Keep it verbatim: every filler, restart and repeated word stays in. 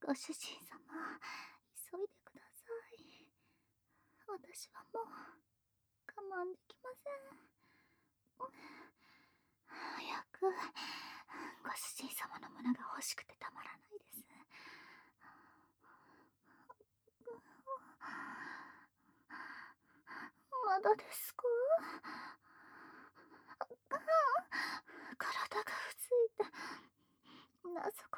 ご主人様、急いでください。私はもう我慢できません。早くご主人様のものが欲しくてたまらないです。まだですか？体がうずいて、謎